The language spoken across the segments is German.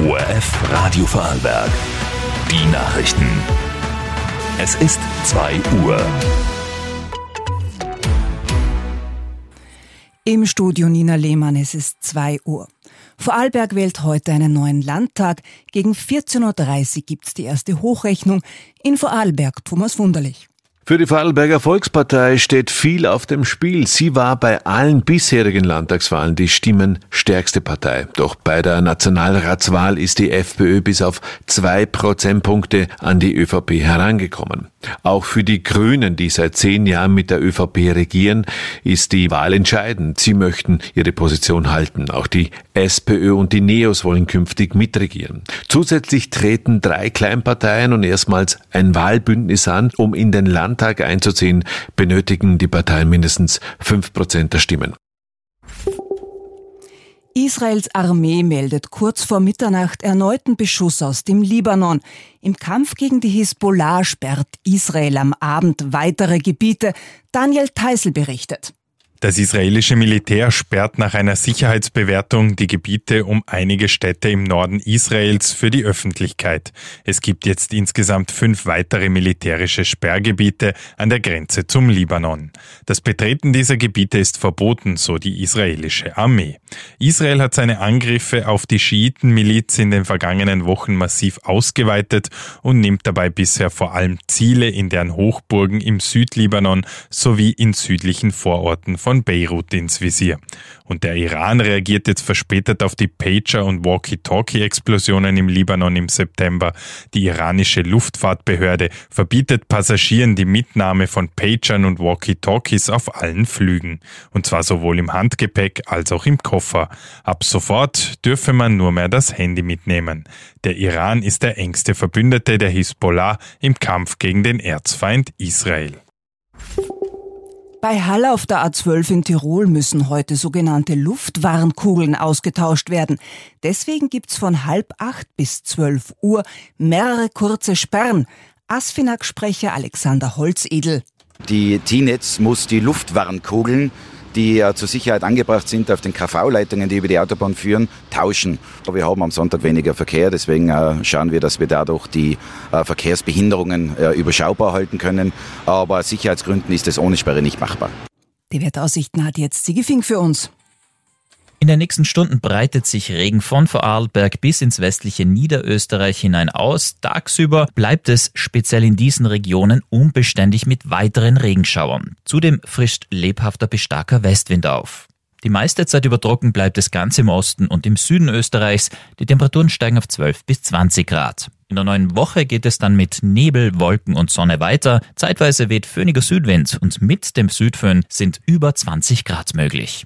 ORF Radio Vorarlberg. Die Nachrichten. Es ist 2 Uhr. Im Studio Nina Lehmann, es ist 2 Uhr. Vorarlberg wählt heute einen neuen Landtag. Gegen 14.30 Uhr gibt es die erste Hochrechnung. In Vorarlberg Thomas Wunderlich. Für die Vorarlberger Volkspartei steht viel auf dem Spiel. Sie war bei allen bisherigen Landtagswahlen die stimmenstärkste Partei. Doch bei der Nationalratswahl ist die FPÖ bis auf 2 Prozentpunkte an die ÖVP herangekommen. Auch für die Grünen, die seit 10 Jahren mit der ÖVP regieren, ist die Wahl entscheidend. Sie möchten ihre Position halten. Auch die SPÖ und die NEOS wollen künftig mitregieren. Zusätzlich treten 3 Kleinparteien und erstmals ein Wahlbündnis an, um in den Landtag einzuziehen, benötigen die Parteien mindestens 5% der Stimmen. Israels Armee meldet kurz vor Mitternacht erneuten Beschuss aus dem Libanon. Im Kampf gegen die Hisbollah sperrt Israel am Abend weitere Gebiete. Daniel Teisel berichtet. Das israelische Militär sperrt nach einer Sicherheitsbewertung die Gebiete um einige Städte im Norden Israels für die Öffentlichkeit. Es gibt jetzt insgesamt 5 weitere militärische Sperrgebiete an der Grenze zum Libanon. Das Betreten dieser Gebiete ist verboten, so die israelische Armee. Israel hat seine Angriffe auf die Schiitenmiliz in den vergangenen Wochen massiv ausgeweitet und nimmt dabei bisher vor allem Ziele in deren Hochburgen im Südlibanon sowie in südlichen Vororten von Beirut ins Visier. Und der Iran reagiert jetzt verspätet auf die Pager- und Walkie-Talkie-Explosionen im Libanon im September. Die iranische Luftfahrtbehörde verbietet Passagieren die Mitnahme von Pagern und Walkie-Talkies auf allen Flügen. Und zwar sowohl im Handgepäck als auch im Koffer. Ab sofort dürfe man nur mehr das Handy mitnehmen. Der Iran ist der engste Verbündete der Hisbollah im Kampf gegen den Erzfeind Israel. Bei Hall auf der A12 in Tirol müssen heute sogenannte Luftwarnkugeln ausgetauscht werden. Deswegen gibt's von 7:30 bis 12 Uhr mehrere kurze Sperren. ASFINAG-Sprecher Alexander Holzedel. Die TNETZ muss die Luftwarnkugeln, die zur Sicherheit angebracht sind auf den KV-Leitungen, die über die Autobahn führen, tauschen. Wir haben am Sonntag weniger Verkehr, deswegen schauen wir, dass wir dadurch die Verkehrsbehinderungen überschaubar halten können. Aber aus Sicherheitsgründen ist es ohne Sperre nicht machbar. Die Wetteraussichten hat jetzt Sigi Fink für uns. In den nächsten Stunden breitet sich Regen von Vorarlberg bis ins westliche Niederösterreich hinein aus. Tagsüber bleibt es speziell in diesen Regionen unbeständig mit weiteren Regenschauern. Zudem frischt lebhafter bis starker Westwind auf. Die meiste Zeit über trocken bleibt es ganz im Osten und im Süden Österreichs. Die Temperaturen steigen auf 12 bis 20 Grad. In der neuen Woche geht es dann mit Nebel, Wolken und Sonne weiter. Zeitweise weht föhniger Südwind und mit dem Südföhn sind über 20 Grad möglich.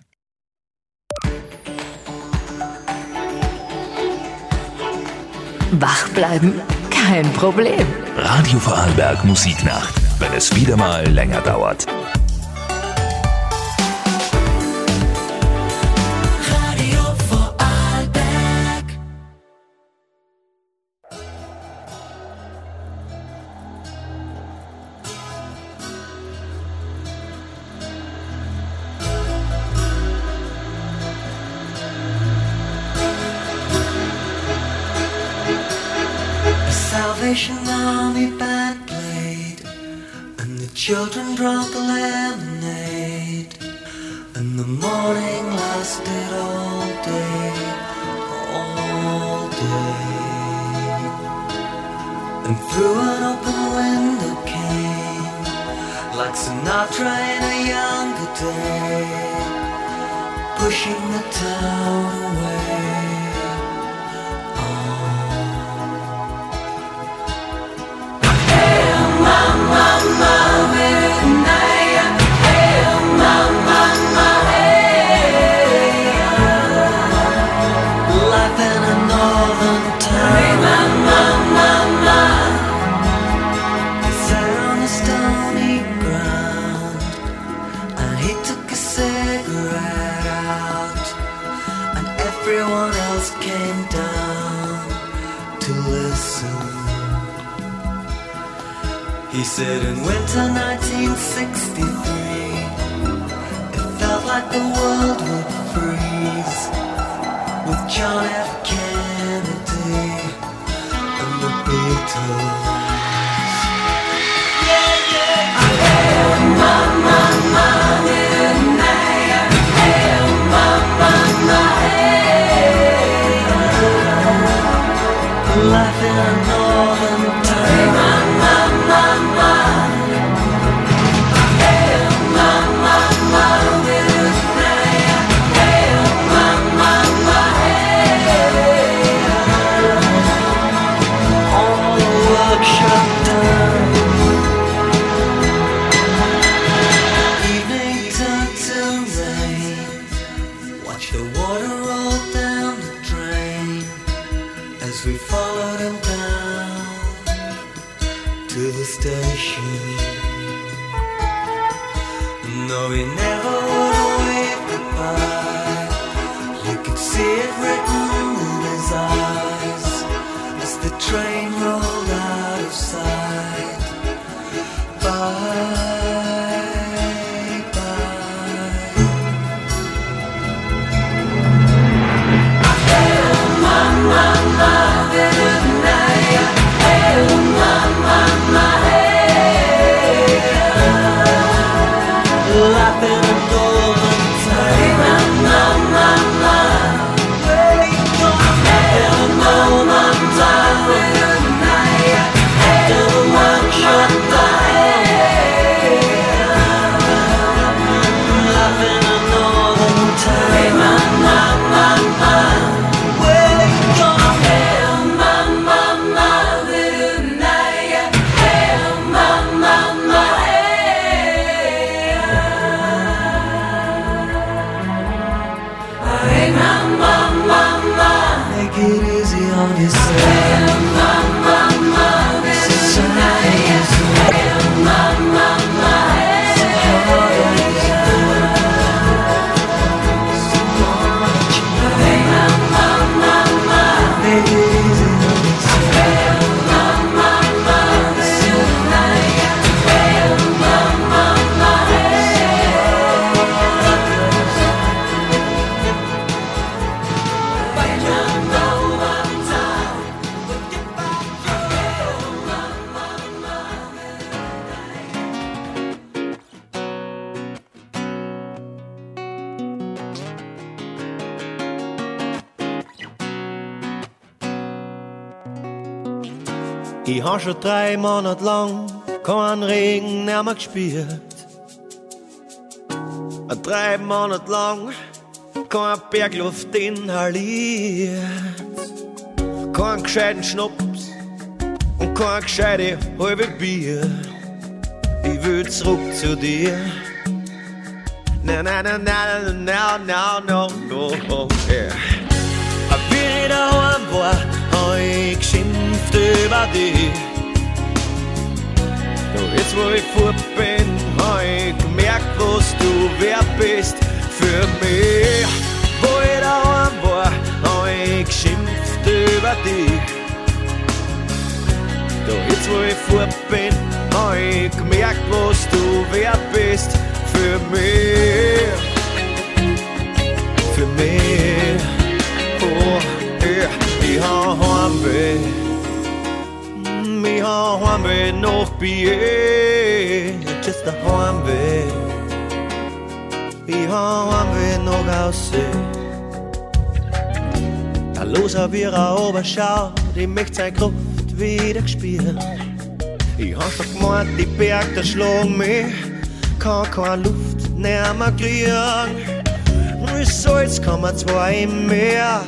Wach bleiben? Kein Problem. Radio Vorarlberg Musiknacht, wenn es wieder mal länger dauert. Radio Vorarlberg. Salvation Army band played, and the children drank lemonade, and the morning lasted all day, and through an open window came, like Sinatra in a younger day, pushing the town away. Everyone else came down to listen. He said in winter 1963, it felt like the world would freeze with John F. Kennedy. Ich hab schon 3 Monate lang keinen Regen mehr gespürt. 3 Monate lang keine Bergluft inhaliert. Kein gescheiten Schnaps und kein gescheite halbe Bier. Ich will zurück zu dir. Na na na na na na na no, oh, yeah. Wie ich daheim war, hab ich geschimpft über dich. Doch jetzt wo ich fort bin, hab ich gemerkt, was du wert bist für mich. Wo ich daheim war, hab ich geschimpft über dich. Doch jetzt wo ich fort bin, hab ich gemerkt, was du wert bist für mich. Für mich. Oh, yeah. Ich hab Heimweh. Ich hab Heimweh noch bei just a Heimweh. Ich hab Heimweh noch aussehen. Da los hab ich Oberschau, ich möcht seine Kraft wieder gespüren. Ich hab schon gemeint, die Berg, da schlagen mich, kann keine Luft mehr kriegen. Wieso, jetzt kann man zwar im Meer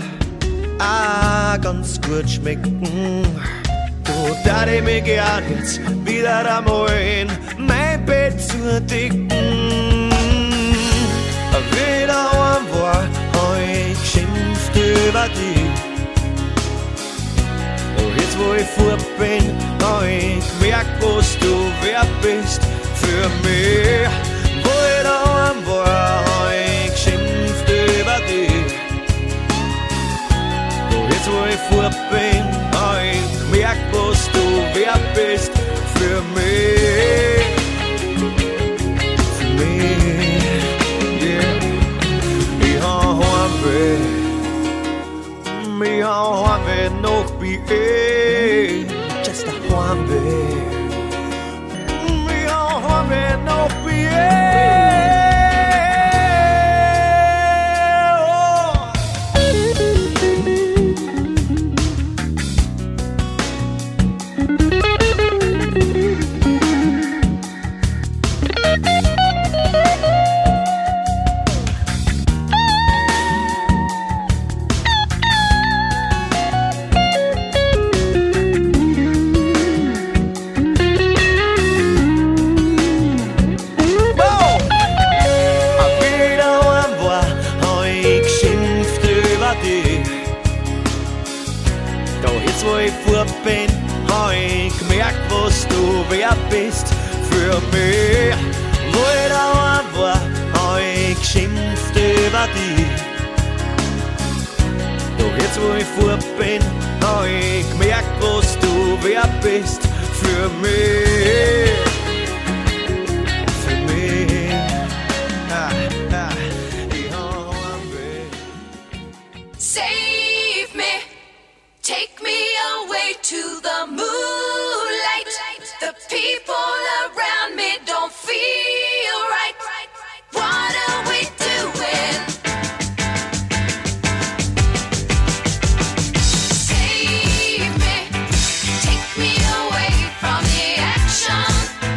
ganz gut schmecken. Du darf ich mich gern jetzt wieder einmal in mein Bett zu decken. Wieder heim war, hab ich geschimpft über dich. Doch jetzt wo ich fort bin, hab ich gemerkt, was du wert bist für mich. Wo ich daheim war, hab ich geschimpft über dich. Doch jetzt wo ich fort bin, hab ich gemerkt, was du wert bist für mich. Für mich, yeah. Ich hab Heimweh. Ich hab Heimweh noch bei just a hombre. Mi hombre no pierde. Wo ich vor bin, hab ich gemerkt, was du wer bist für mich. Wo ich daheim war, hab ich geschimpft über dich. Doch jetzt, wo ich vor bin, hab ich gemerkt, was du wer bist für mich. Für mich. Ich hab Heimweh. Save me. Take me away to the moonlight. The people around me don't feel right. What are we doing? Save me. Take me away from the action.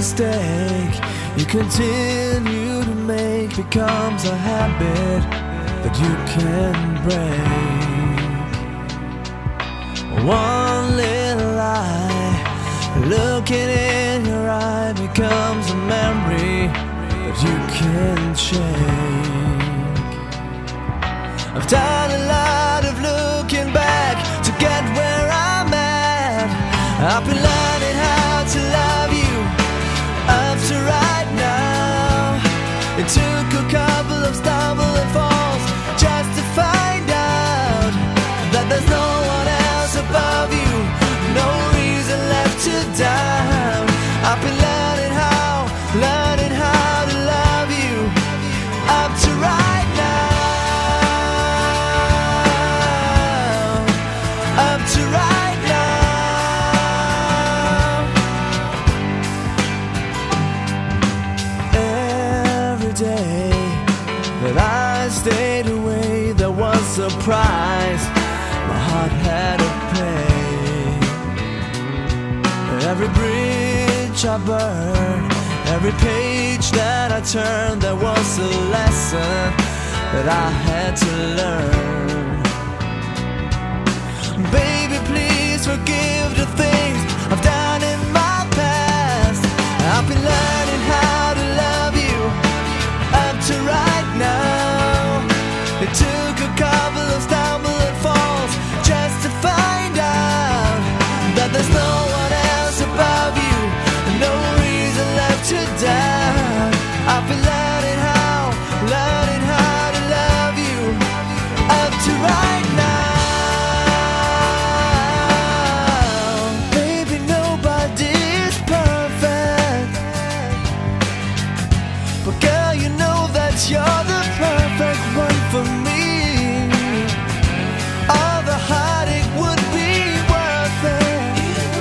mistake you continue to make becomes a habit that you can break. One little lie, looking in your eye, becomes a memory that you can shake. I've done a lot of looking back to get where I'm at. I've been learning how to love you up to right now. It took a couple of stumbles and falls just to find out that there's no one else above you, no reason left to doubt. I've been learning how to love you up to right now, up to right now. Every day that I stayed away, there was a price my heart had to pay. Every bridge I burned, every page that I turned, there was a lesson that I had to learn. Baby, please forgive the things I've done in my past. I've been learning how to love you up to right now. It took a couple of stumbles and falls just to find out that there's no one else above you, no reason left to doubt. I've been learning how to love you up to right now. Baby, nobody's perfect, but girl, you know that you're the perfect one for me. All the heartache would be worth it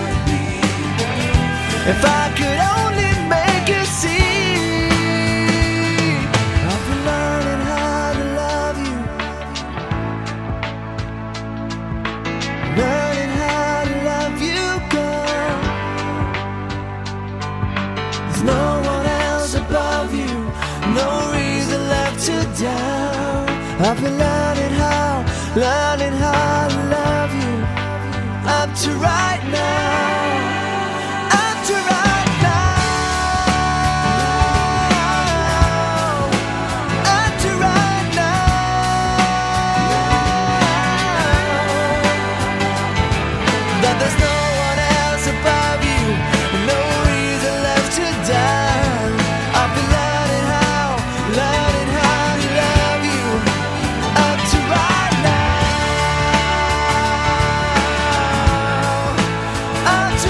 if I could only make you see. I've been learning how to love you, learning how to love you, girl. There's no one else above you, no reason left to doubt. I've been learning how to love you up to right now, up to right now, up to right now. That there's no one else above you, no reason left to doubt. I've been learning how to love you up to right now, up to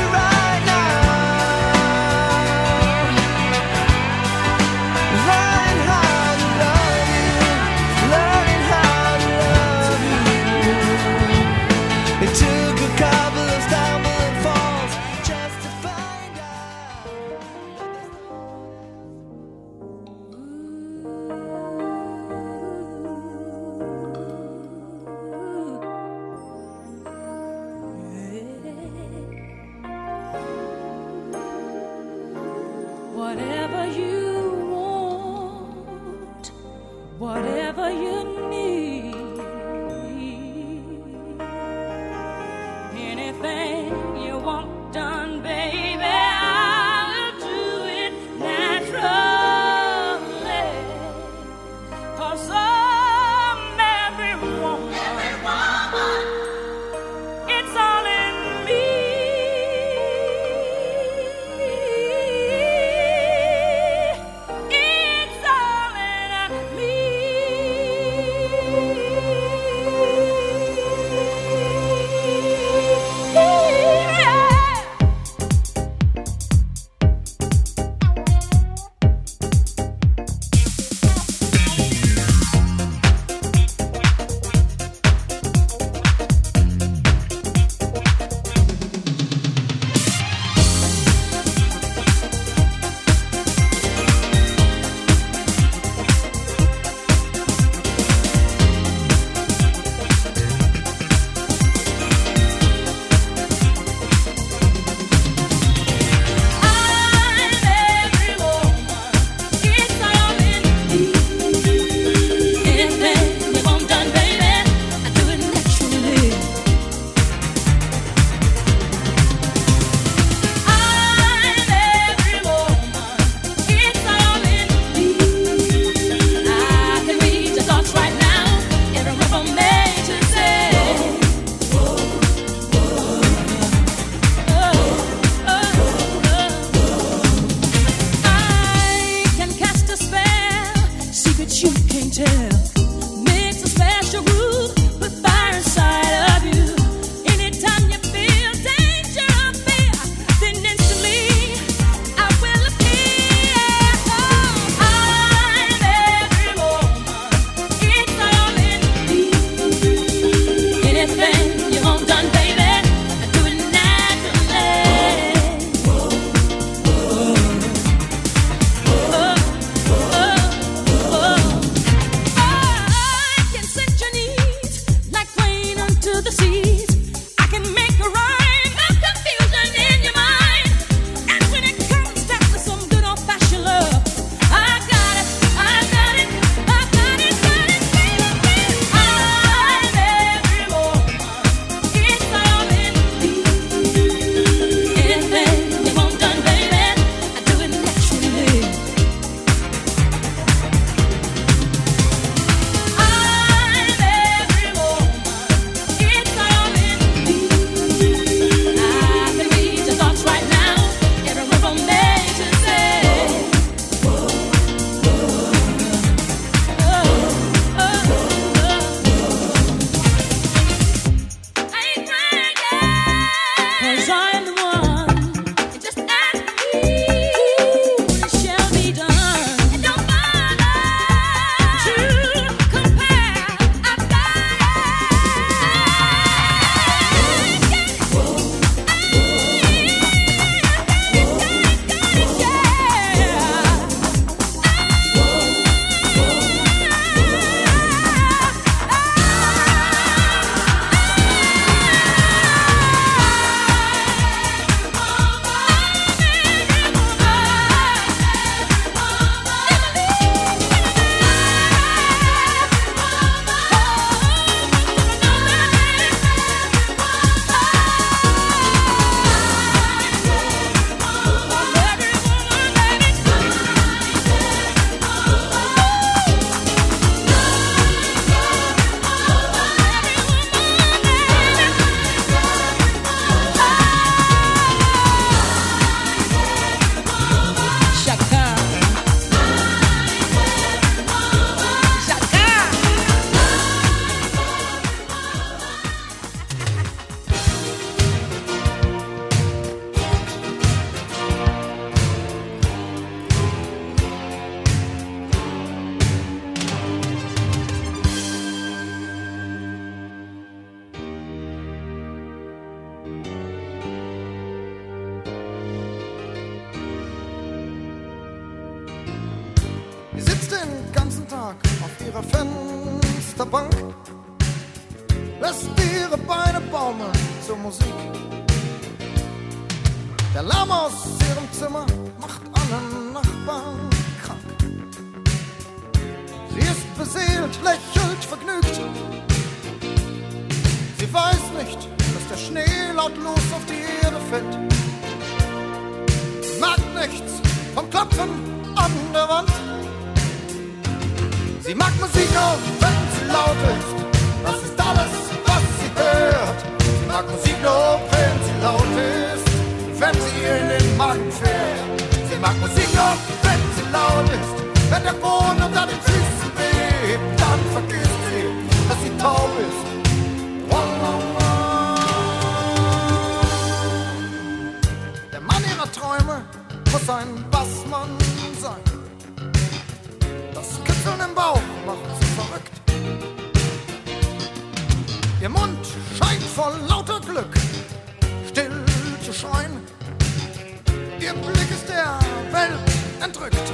den ganzen Tag auf ihrer Fensterbank, lässt ihre Beine baumeln zur Musik. Der Lärm aus ihrem Zimmer macht alle Nachbarn krank. Sie ist beseelt, lächelt vergnügt. Sie weiß nicht, dass der Schnee lautlos auf die Erde fällt. Sie mag nichts vom Klopfen an der Wand. Sie mag Musik nur, wenn sie laut ist. Das ist alles, was sie hört. Sie mag Musik nur, wenn sie laut ist, wenn sie in den Magen fährt. Sie mag Musik nur, wenn sie laut ist. Wenn der Boden unter den Füßen bebt, dann vergisst sie, dass sie taub ist. Der Mann ihrer Träume muss ein Bassmann sein. Das Kitzeln im Bauch macht sie verrückt. Ihr Mund scheint vor lauter Glück still zu schreien. Ihr Blick ist der Welt entrückt.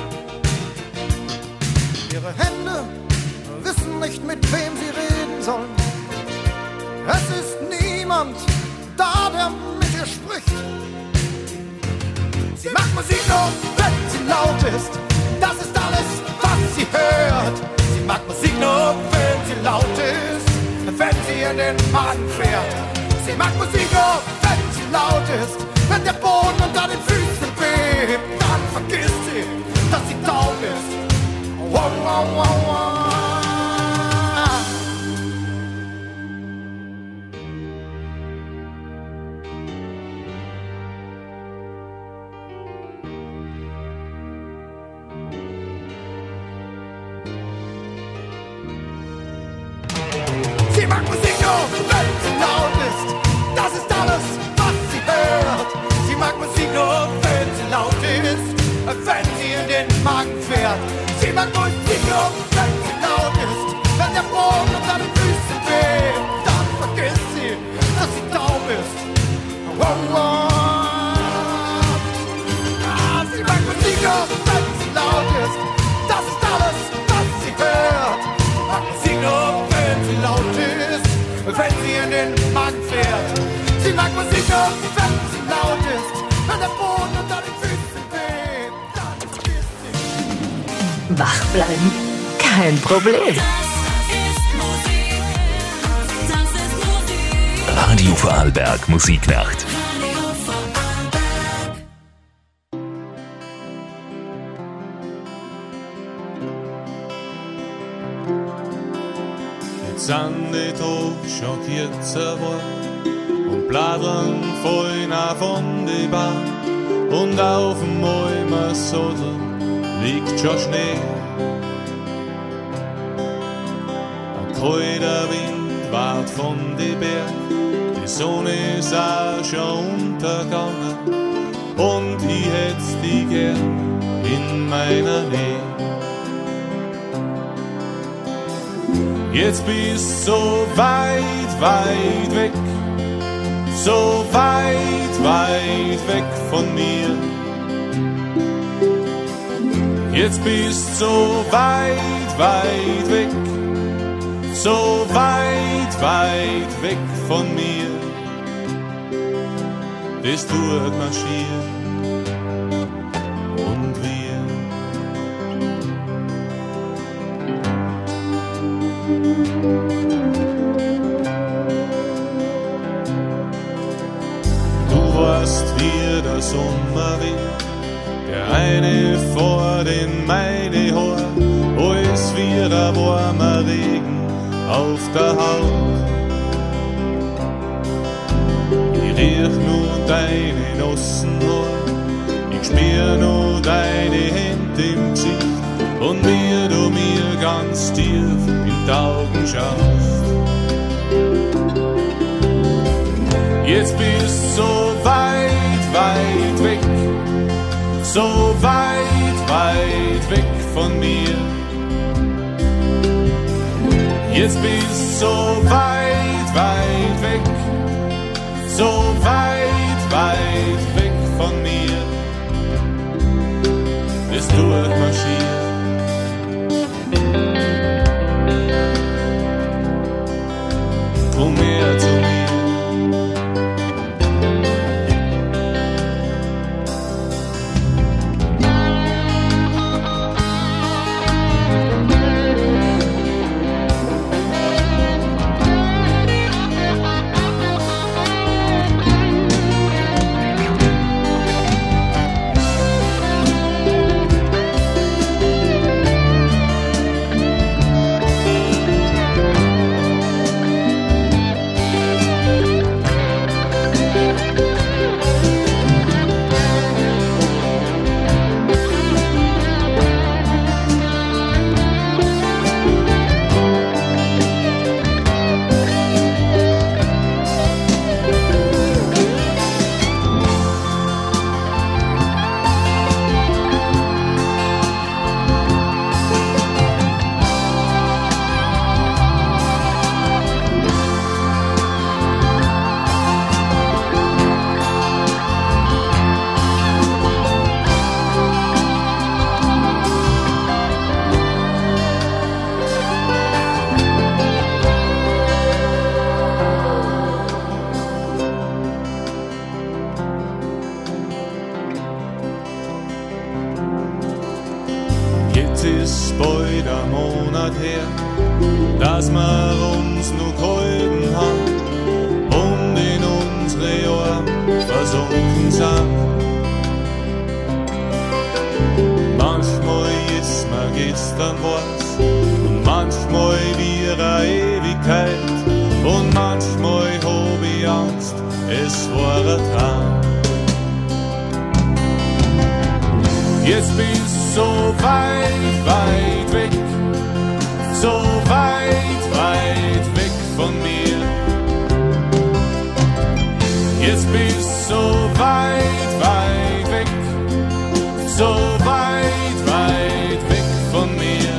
Ihre Hände wissen nicht, mit wem sie reden sollen. Es ist niemand da, der mit ihr spricht. Sie macht Musik nur, wenn sie laut ist. Das ist alles, was sie hört. Sie mag Musik nur, wenn sie laut ist, wenn sie in den Magen fährt. Sie mag Musik nur, wenn sie laut ist. Wenn der Boden unter den Füßen bebt, dann vergisst sie, dass sie taub ist. Wow, wow, wow, wow. Sie mag Musik nur, wenn sie laut ist. Das ist alles, was sie hört. Sie mag Musik nur, wenn sie laut ist, wenn sie in den Magen fährt. Sie mag Musik nur, wenn sie laut ist. Wenn der Boden unter den Füßen bebt, dann vergisst sie, dass sie taub ist. Wow, wow. Sie mag Musik nur, wenn sie laut ist. Das ist alles, was sie hört. Sie mag Musik nur, wenn sie laut ist, wenn sie in den Magen fährt. Sie mag Musik nur, wenn sie laut ist. Wenn der Boden unter den Füßen bebt, dann vergisst sie. Wach bleiben? Kein Problem. Radio Vorarlberg Musiknacht. Jetzt sind die Tage schon kürzer geworden und Blättern fallen auch von die Bahn und auf dem Malmersodel liegt schon Schnee. Ein kalter Wind weht von die Berg, die Sonne ist auch schon untergegangen und ich hätt's die gern in meiner Nähe. Jetzt bist so weit, weit weg, so weit, weit weg von mir. Jetzt bist so weit, weit weg, so weit, weit weg von mir. Das tut marschieren und wir. Du weißt, wie der Sommer weht, der eine vor den meine Haar, alles wie der warme Regen auf der Haut. Ich riech nur deine nassen Haar, ich spür nur deine Hände im Gesicht und wie du mir ganz tief in die Augen schaust. Jetzt bist so weit, weit weg, so weit, weit weg von mir. Jetzt bist so weit, weit weg, so weit, weit weg von mir. Es tut marschieren komm her zu mir. Bald ein Monat her, dass wir uns noch gehalten haben und in unsere Arme versunken sind. Manchmal ist mir gestern was und manchmal wie eine Ewigkeit und manchmal hab ich Angst, es war ein Traum. Jetzt bist so weit, weit weg, so weit, weit weg von mir. Jetzt bist so weit, weit weg, so weit, weit weg von mir.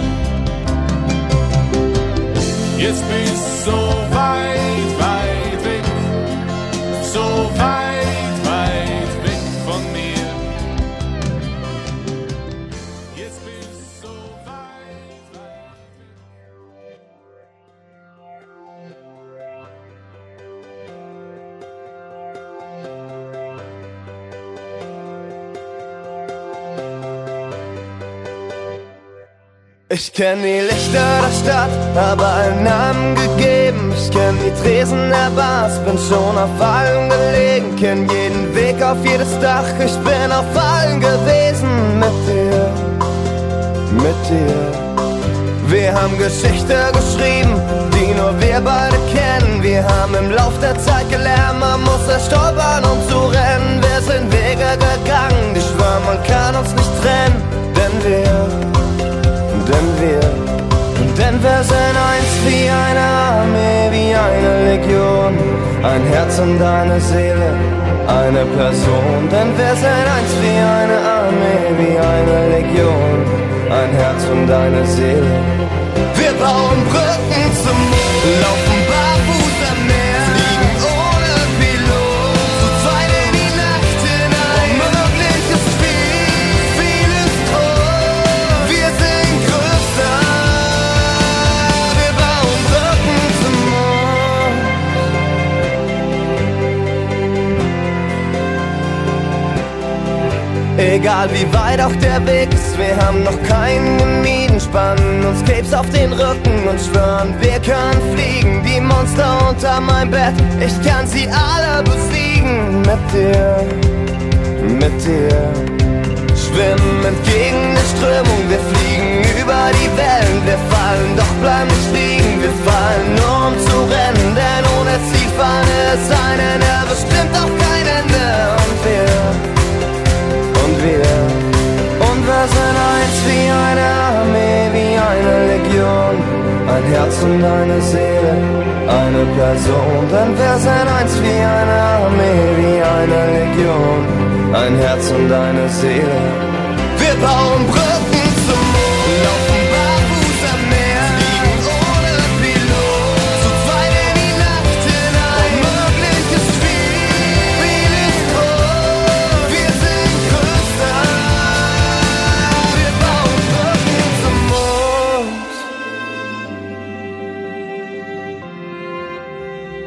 Jetzt bist so weit, weit weg, so weit, weit weg von mir. Ich kenn die Lichter der Stadt, hab allen Namen gegeben. Ich kenn die Tresen der Bars, bin schon auf allen gelegen. Kenn jeden Weg auf jedes Dach, ich bin auf allen gewesen. Mit dir, mit dir. Wir haben Geschichte geschrieben, die nur wir beide kennen. Wir haben im Lauf der Zeit gelernt, man muss erst stolpern, um zu rennen. Wir sind Wege gegangen, ich schwör, man kann uns nicht trennen. Denn wir sind eins wie eine Armee, wie eine Legion. Ein Herz und eine Seele, eine Person. Denn wir sind eins wie eine Armee, wie eine Legion. Ein Herz und eine Seele. Wir bauen Brücken zum Mond, laufen barfuß am Meer, fliegen ohne Pilot, zu zweit in die Nacht hinein. Unmöglich ist viel ist groß, wir sind größer. Wir bauen Brücken zum Mond. Egal wie weit auch der Weg ist, wir haben noch keinen gemieden, spannen uns Capes auf den Rücken und schwören, wir können fliegen. Die Monster unter meinem Bett, ich kann sie alle besiegen. Mit dir, schwimmen entgegen der Strömung, wir fliegen über die Wellen. Wir fallen, doch bleiben nicht liegen, wir fallen nur um zu rennen. Denn ohne Zielfahne ist ein Ende, bestimmt auch kein Ende. Und wir sind eins wie eine Armee, wie eine Legion. Ein Herz und eine Seele, eine Person. Denn wir sind eins wie eine Armee, wie eine Legion. Ein Herz und eine Seele. Wir bauen Brücken zum Mond, laufen barfuß am Meer, fliegen ohne Pilot, zu zweit in die Nacht hinein. Unmöglich ist viel ist groß, wir sind größer. Wir bauen Brücken zum Mond.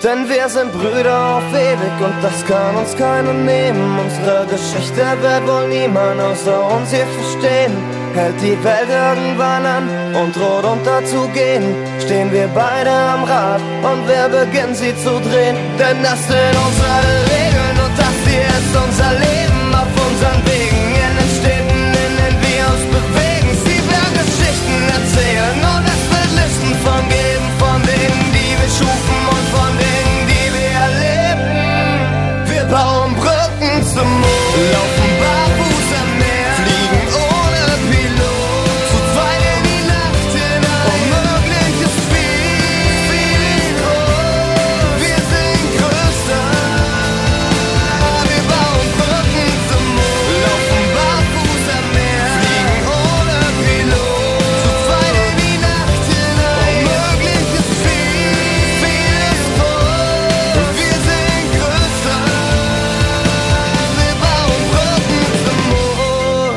Denn wir sind Brüder auf ewig und das kann uns keiner nehmen. Unsere Geschichte wird wohl niemand außer uns hier verstehen. Hält die Welt irgendwann an und droht unterzugehen, stehen wir beide am Rad und wer beginnt sie zu drehen? Denn das sind unsere Regeln und das hier ist unser Leben auf unseren Wegen, in den Städten, in denen wir uns bewegen. Sie werden Geschichten erzählen und es wird Listen von geben, von Dingen, die wir schufen und von Dingen, die wir erleben. Wir bauen Brücken zum Mond, laufen barfuß am Meer, fliegen ohne Pilot, zu zweit in die Nacht hinein. Unmöglich ist viel groß, wir sind größer. Wir bauen Brücken zum Mond, laufen barfuß am Meer, fliegen ohne Pilot, zu zweit in die Nacht hinein. Unmöglich ist viel groß, wir sind größer. Wir bauen Brücken zum Mond.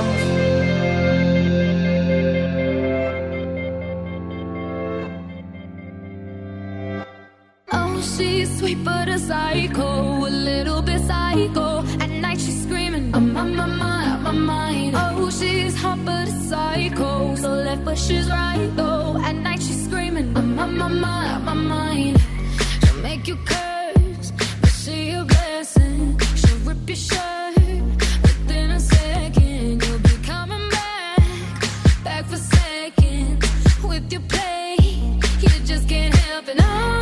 Oh, she's sweet but a psycho, a little bit psycho. At night she's screaming, I'm on my mind. Oh, she's hot but a psycho, so left but she's right though. At night she's screaming, I'm on my mind. She'll make you curse, but she a blessing. She'll rip your shirt within a second. You'll be coming back for seconds with your play. You just can't help it. No,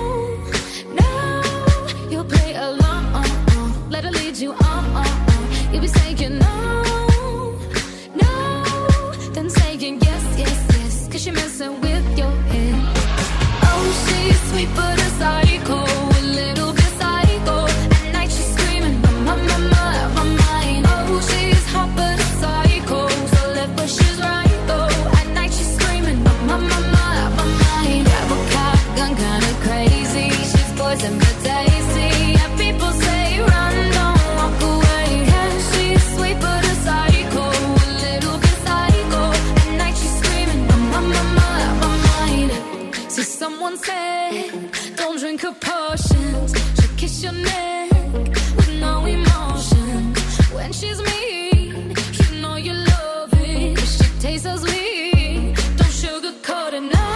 you'll play along. Let her lead you on. You'll be saying no, then saying yes, 'cause you're messing with your head. Oh, she's sweet but a psycho, a little bit psycho. At night she's screaming, my mind. Oh, she's hot but a psycho, so left but she's right though. At night she's screaming, my mind. Grab a cop, gun kinda crazy. She's poison but tasty. Yeah, people say run, don't walk away. Yeah, she's sweet but a psycho, a little bit psycho. At night she's screaming, my mind. See, someone said, don't drink her potions. She'll kiss your neck with no emotion. When she's mean, you know you love it. If she tastes so sweet, don't sugarcoat it. No,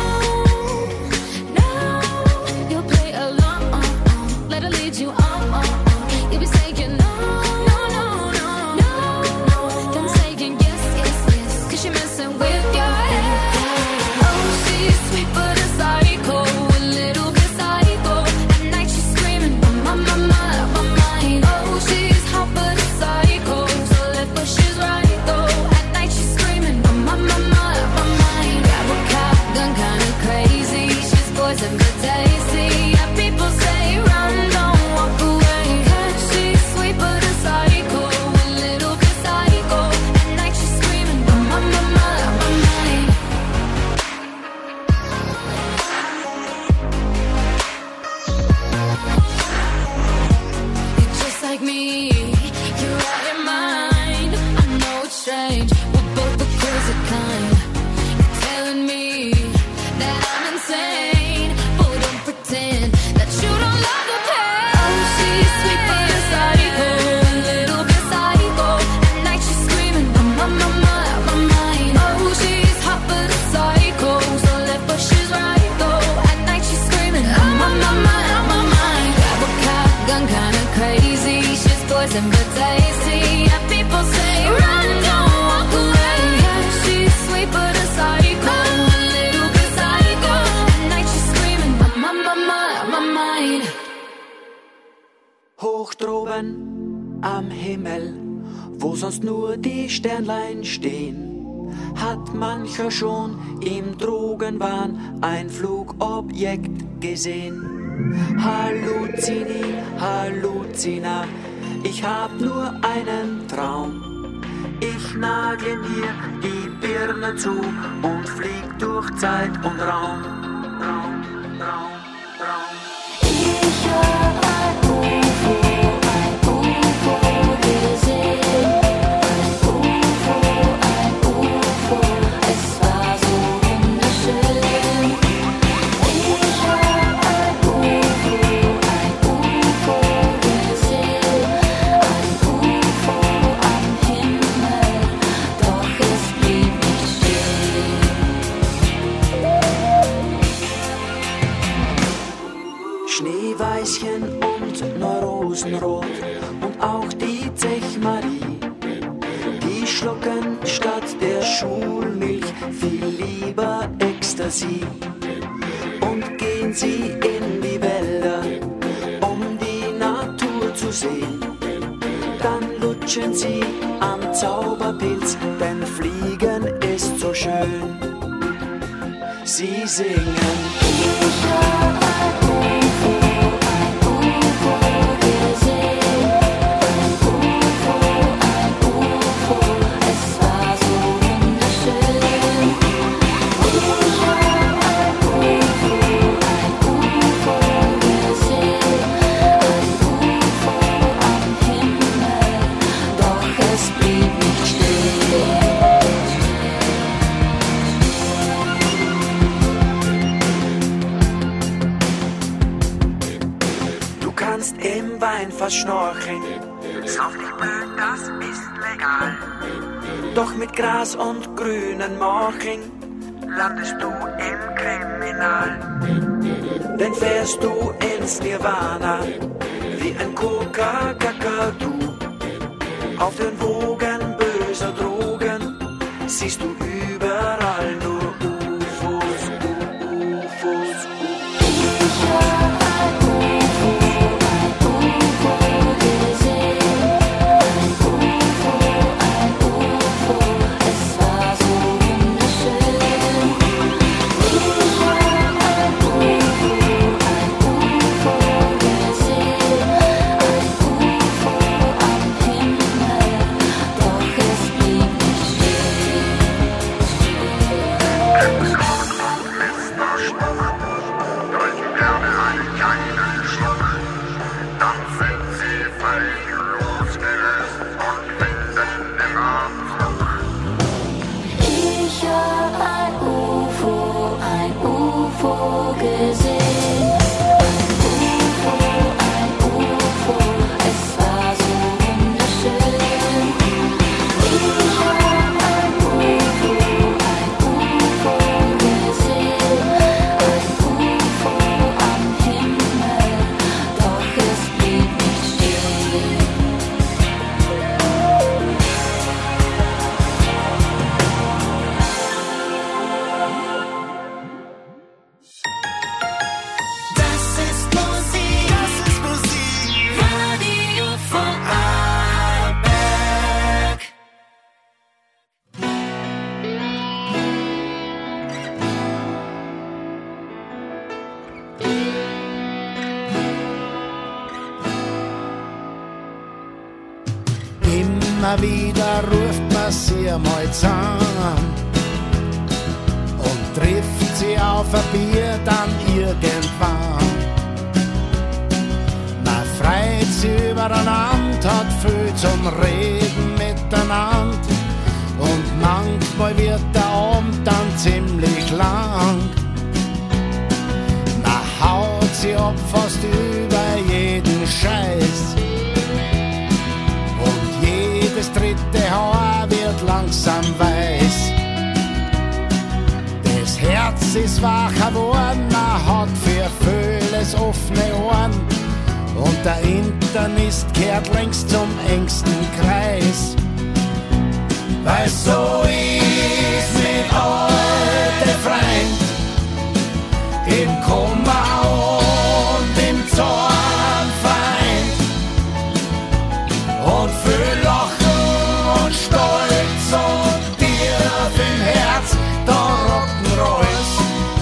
you'll play along. Let her lead you on. You'll be saying no, then saying yes, 'cause you're messing with your head. Oh, she's sweet but a psycho, a little bit psycho. At night she's screaming, my mind. Oh, she's hot but a psycho, so left but she's right though. At night she's screaming, my mind. Grab a cop, gun kinda crazy. She's poison but tasty. Yeah, people say run, don't walk away. 'Cause she's sweet but a psycho, a little bit psycho. At night she's screaming, my mind. You're just like me, you're out your mind. I know it's strange, we're both the crazy kind. You're telling me that I'm insane, but don't pretend that you don't love the pain. Oh, she's sweet but a psycho, a little bit psycho. At night she's screaming, my mind. Oh, she's hot but a psycho, so left but she's right though. At night she's screaming, my mind. Grab a cop, gun kinda crazy. She's poison but tasty. Yeah, people say run, don't walk away. Yeah, she's sweet but a psycho, a little bit psycho. At night she's screaming, my mind. Hoch droben am Himmel, wo sonst nur die Sternlein stehen, hat mancher schon im Drogenwahn ein Flugobjekt gesehen. Halluzini, Halluzina, ich hab nur einen Traum. Ich nagle mir die Birne zu und flieg durch Zeit und Raum. Ich hab ein UFO gesehen. Ein UFO, es war so wunderschön. Ich hab ein UFO Marie. Die schlucken statt der Schulmilch viel lieber Ecstasy. Und gehen sie in die Wälder, um die Natur zu sehen. Dann lutschen sie am Zauberpilz, denn Fliegen ist so schön. Sie singen. Ich hab ein UFO gesehen. Ein UFO, es war so wunderschön. Ich hab ein UFO gesehen. Ein UFO am Himmel, doch es blieb nicht stehen. Im Weinfass schnorcheln, saftig blöd, das ist legal. Doch mit Gras und grünen Morcheln landest du im Kriminal. Denn fährst du ins Nirvana wie ein Coca-Kakadu. Auf den Wogen böser Drogen siehst du überall nur UFOs, UFOs. Ich hab ein UFO gesehen. Ein UFO, es war so wunderschön. Ich hab ein UFO gesehen. Ein UFO am Himmel, doch es blieb nicht stehen. Trinken gerne einen kleinen Schluck, dann sind sie völlig losgelöst und finden immer Flug. Ich hab ein UFO gesehen. Ein UFO, es war so wunderschön. Ich hab ein UFO gesehen. Ein UFO am Himmel, doch es blieb nicht stehen. Das ist Musik, Radio Vorarlberg. Immer wieder ruft man sie einmal zusammen und trifft sie auf ein Bier dann irgendwann. Man freut sich übereinander, hat viel zum Reden miteinander und manchmal wird der Abend dann ziemlich lang. Man haut sie ab fast über jeden Scheiß. Das dritte Haar wird langsam weiß. Das Herz ist wacher geworden, man hat für vieles offene Ohren. Und der Internist kehrt längst zum engsten Kreis. Weil so ist mit alte Freund im Kummer und im Zorn vereint. Und für Lachen und Stolz und tief im Herz der Rock'n'Rolls.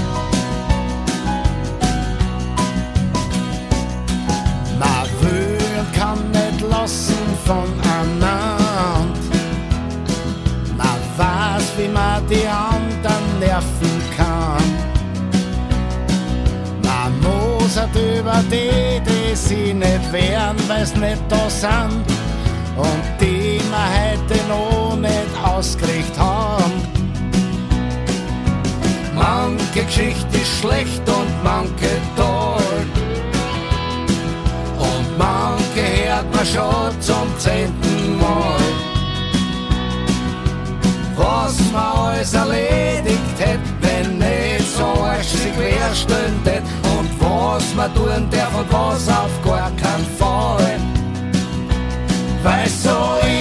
Man will und kann nicht lassen voneinander. Man weiß, wie man die anderen nerven kann. Man mosert über die sie nicht wären, weil's nicht da sind. Und die wir heute noch nicht ausgekriegt haben. Manche Geschichte ist schlecht und manche toll. Und manche hört man schon zum 10. Mal. Was man alles erledigt hätte, wenn nicht so arschig wer stehen hätte. Und was man tun darf und was auf gar keinen Fall. Weil so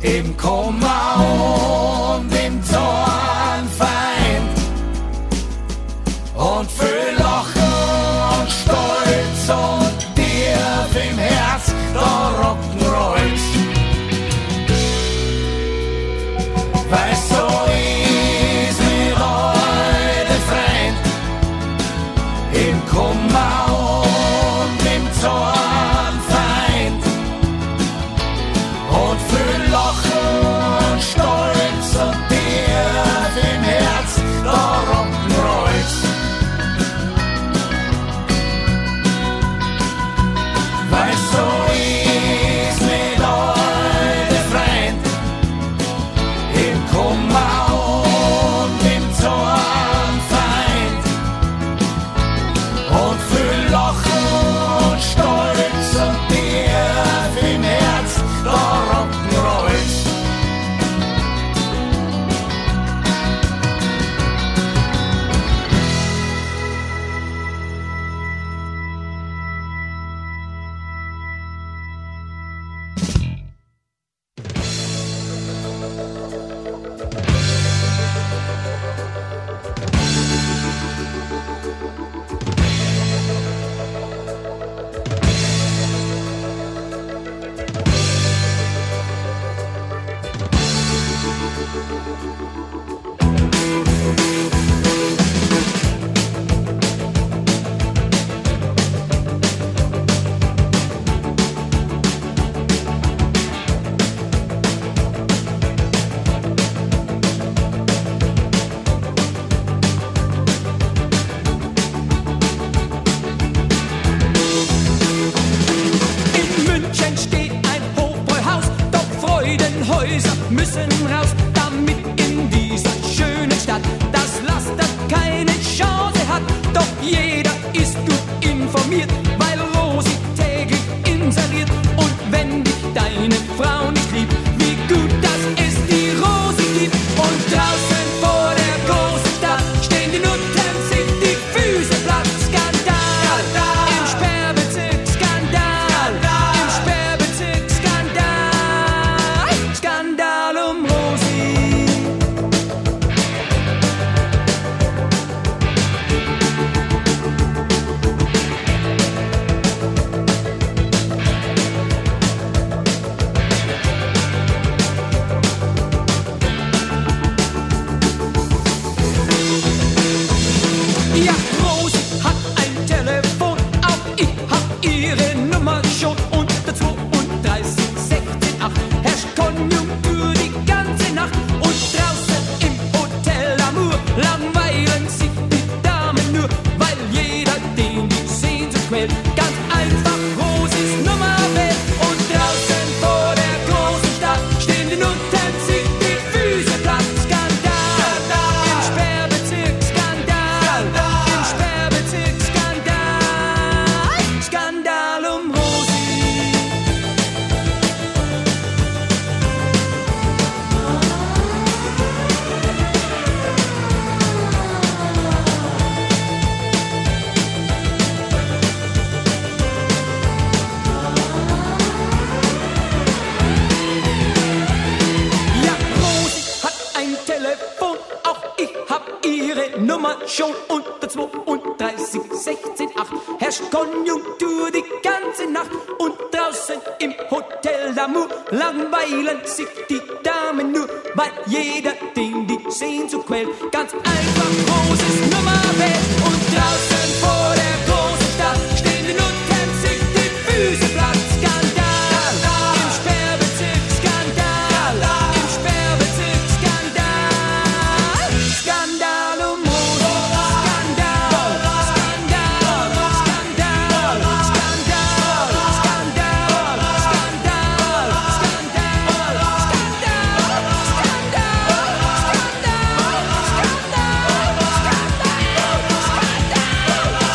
im Kummer und im Zorn vereint und für Lachen und Stolz und tief im Herz der Rock'n'Rolls. Weil so ist mit heute Freund im Kummer und im Zorn vereint und für Lachen und Stolz und tief im Herz der Rock'n'Rolls. Weil so ist mit heute Freund im Kummer und im Zorn vereint und für Lachen und Stolz und tief im Herz der Rock'n'Rolls. In München steht ein Hofbräuhaus, doch Freudenhäuser müssen raus, damit in dieser schönen Stadt das Laster keine Chance hat. Doch jeder ist gut informiert, weil Rosi täglich inseriert. Und wenn dich deine Frau nicht liebt, wie gut, dass es die Rosi gibt. Und draußen vor der großen Stadt stehen die Nutten, sich die Füße platt. Skandal im Sperrbezirk, Skandal im Sperrbezirk, Skandal, Skandal um Rosi. Ja, Rosi hat ein Telefon, auch ich hab ihre Nummer schon. Unter 32 16 8 herrscht Konjunktur die ganze Nacht. Und draußen im Hotel Amour langweilen sich die Damen nur, weil jeder den die Sehnsucht quält. Ganz einfach Rosis Nummer wählt. Und draußen vor der großen Stadt stehen die Nutten, sich die Füße platt. Skandal im Sperrbezirk, Skandal im Sperrbezirk, Skandal, Skandal um Rosi. Ja, Rosi hat ein Telefon, auch ich hab ihre Nummer schon. Unter 32 16 8 herrscht Konjunktur die ganze Nacht. Und draußen im Hotel d'Amour langweilen sich die Damen nur, weil jeder den die Sehnsucht quält. Ganz einfach Rosis Nummer wählt. Und draußen vor der großen Stadt stehen die Nutten, sich die Füße platt. Skandal im Sperrbezirk, Skandal im Sperrbezirk, Skandal, Skandal um Rosi. Skandal, Skandal, Skandal, Skandal, Skandal, Skandal, Skandal, Skandal, Skandal, Skandal, Skandal, Skandal, Skandal.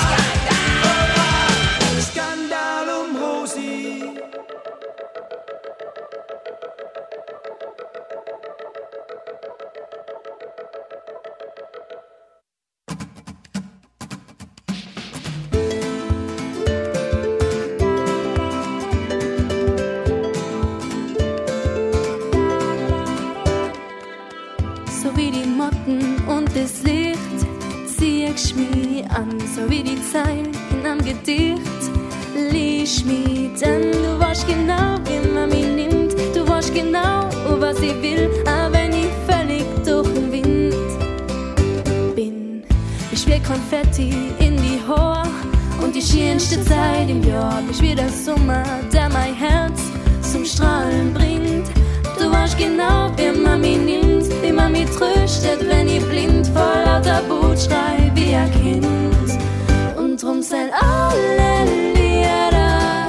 wie die Motten und das Licht zieh ich mich an, so wie die Zeilen in einem Gedicht. Lies mich, denn du weißt genau, wie man mich nimmt. Du weißt genau, was ich will, auch wenn ich völlig durch den Wind bin. Ich wie Konfetti in die Haare und die schönste Zeit im Jahr. Ich wie der Sommer, der mein Herz zum Strahlen bringt. Du weißt genau, wie man mich nimmt, wie man mich tröstet, wenn ich blind vor lauter Wut schrei wie ein Kind. Und drum sind alle Lieder,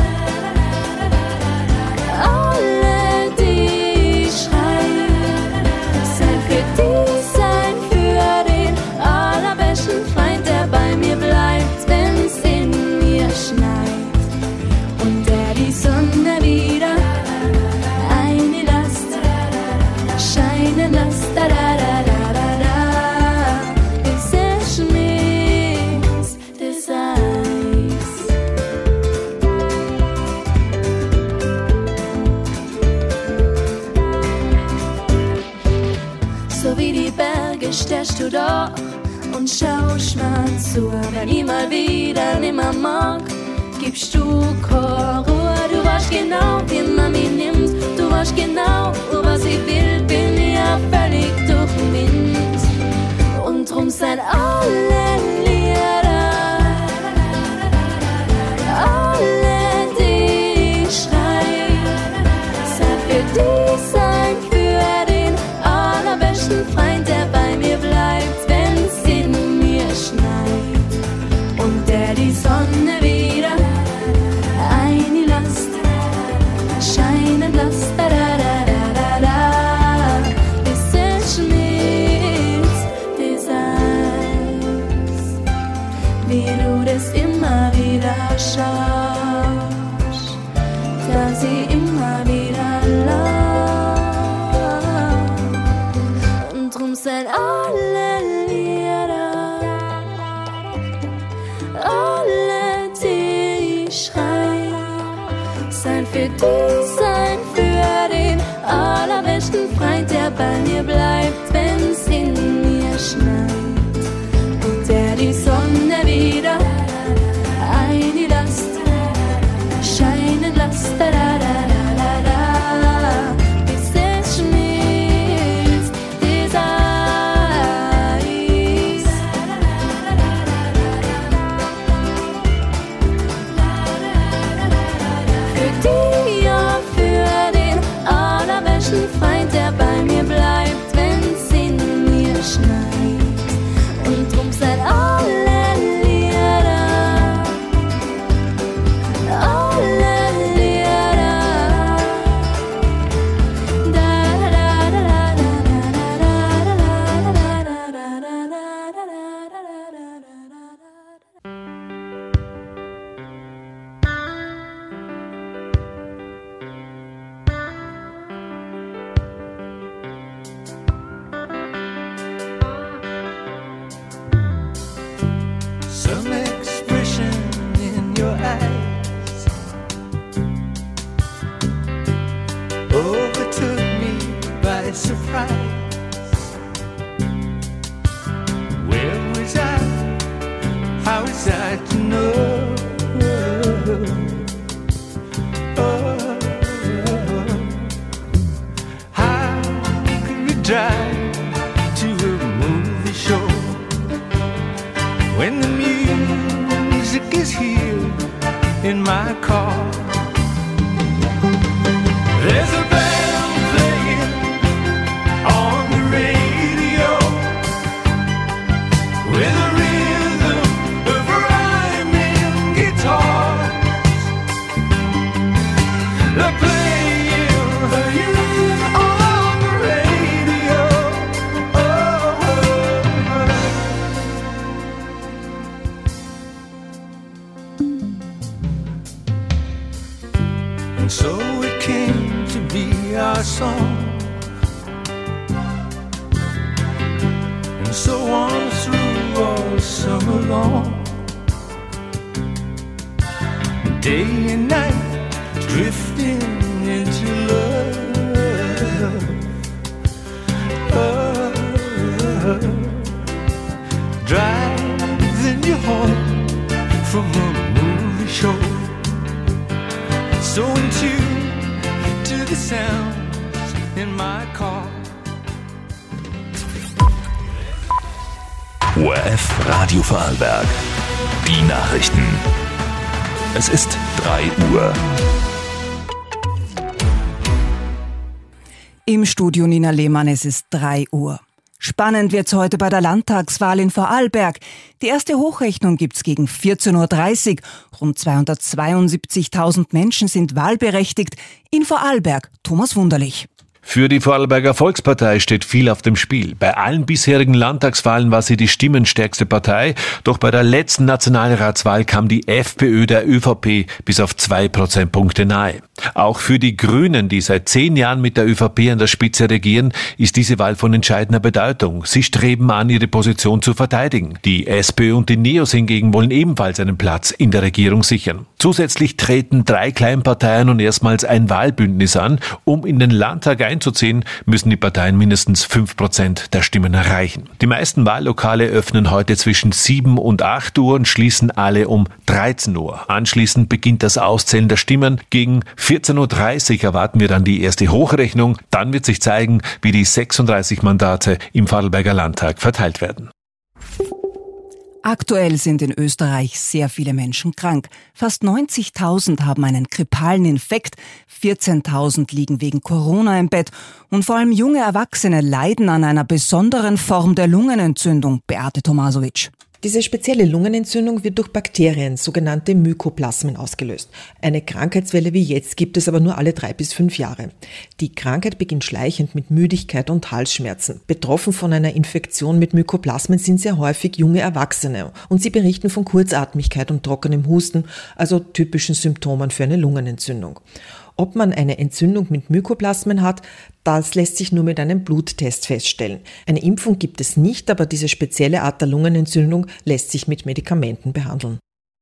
alle die ich schrei, sind für dich, sein für den allerbesten Freund, der bei mir bleibt, wenn's in mir schneit und der die Sonne wieder scheinen lässt, da da da da da da, bis es schmilzt, das Eis. So wie die Berge stehst du da und schaust mir zu, wenn ich mal wieder nimmer mag, gibst du keine Ruhe. Du weißt genau, wie man mich nimmt, du weißt genau, was ich will, bin ich ja völlig durch den Wind. Und drum sind alle Lieder, alle die ich schrei, sind für dich, sein für den allerbesten Freund, der bei mir bleibt, wenn's in mir schneit und der die Sonne wieder einlässt, scheinen lässt, da da da da da da, bis es schmilzt, das Eis. Wie du das immer wieder schaust, dass ich immer wieder lach. Und drum sind alle Lieder, alle die ich schrei, sein für dich, sein für den allerbesten Freund, der bei mir bleibt, wenn's in mir schneit und der die Sonne wieder einlässt, scheinen lässt, da da da da da da, bis es schmilzt, das Eis. Für dich, ja, für den allerbesten Freund, der bei mir bleibt, wenn's in mir schneit. Und drum seid alle Lieder, alle Lieder, da da da da da da da da da Some expression in your eyes overtook me by surprise. Where was I? How was I to know? Oh, how could we drive to a movie show when the music is here in my car? There's a band playing on the radio with a rhythm of rhyming guitars. They're playing on the radio. And so it came to be our song, and so on through all summer long. Day and night, drifting into love. Oh, in my car. ORF Radio Vorarlberg. Die Nachrichten. Es ist 3 Uhr. Im Studio Nina Lehmann, es ist 3 Uhr. Spannend wird's heute bei der Landtagswahl in Vorarlberg. Die erste Hochrechnung gibt's gegen 14.30 Uhr. Rund 272.000 Menschen sind wahlberechtigt. In Vorarlberg, Thomas Wunderlich. Für die Vorarlberger Volkspartei steht viel auf dem Spiel. Bei allen bisherigen Landtagswahlen war sie die stimmenstärkste Partei. Doch bei der letzten Nationalratswahl kam die FPÖ der ÖVP bis auf 2 Prozentpunkte nahe. Auch für die Grünen, die seit 10 Jahren mit der ÖVP an der Spitze regieren, ist diese Wahl von entscheidender Bedeutung. Sie streben an, ihre Position zu verteidigen. Die SPÖ und die NEOS hingegen wollen ebenfalls einen Platz in der Regierung sichern. Zusätzlich treten 3 Kleinparteien und erstmals ein Wahlbündnis an. Um in den Landtag einzuziehen, müssen die Parteien mindestens 5% der Stimmen erreichen. Die meisten Wahllokale öffnen heute zwischen 7 und 8 Uhr und schließen alle um 13 Uhr. Anschließend beginnt das Auszählen der Stimmen. Gegen 14.30 Uhr erwarten wir dann die erste Hochrechnung. Dann wird sich zeigen, wie die 36 Mandate im Vorarlberger Landtag verteilt werden. Aktuell sind in Österreich sehr viele Menschen krank. Fast 90.000 haben einen grippalen Infekt, 14.000 liegen wegen Corona im Bett und vor allem junge Erwachsene leiden an einer besonderen Form der Lungenentzündung. Beate Tomasovic. Diese spezielle Lungenentzündung wird durch Bakterien, sogenannte Mykoplasmen, ausgelöst. Eine Krankheitswelle wie jetzt gibt es aber nur alle 3 bis 5 Jahre. Die Krankheit beginnt schleichend mit Müdigkeit und Halsschmerzen. Betroffen von einer Infektion mit Mykoplasmen sind sehr häufig junge Erwachsene und sie berichten von Kurzatmigkeit und trockenem Husten, also typischen Symptomen für eine Lungenentzündung. Ob man eine Entzündung mit Mykoplasmen hat, das lässt sich nur mit einem Bluttest feststellen. Eine Impfung gibt es nicht, aber diese spezielle Art der Lungenentzündung lässt sich mit Medikamenten behandeln.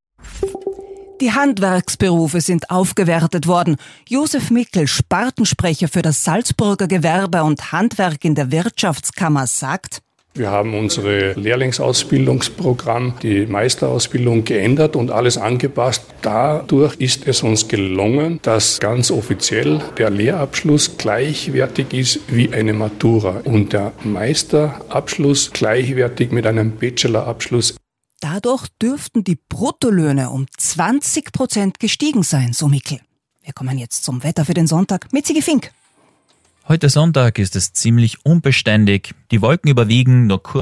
Die Handwerksberufe sind aufgewertet worden. Josef Mickel, Spartensprecher für das Salzburger Gewerbe und Handwerk in der Wirtschaftskammer, sagt: Wir haben unsere Lehrlingsausbildungsprogramm, die Meisterausbildung geändert und alles angepasst. Dadurch ist es uns gelungen, dass ganz offiziell der Lehrabschluss gleichwertig ist wie eine Matura und der Meisterabschluss gleichwertig mit einem Bachelorabschluss. Dadurch dürften die Bruttolöhne um 20% gestiegen sein, so Mickel. Wir kommen jetzt zum Wetter für den Sonntag mit Sigi Fink. Heute Sonntag ist es ziemlich unbeständig. Die Wolken überwiegen, nur kurz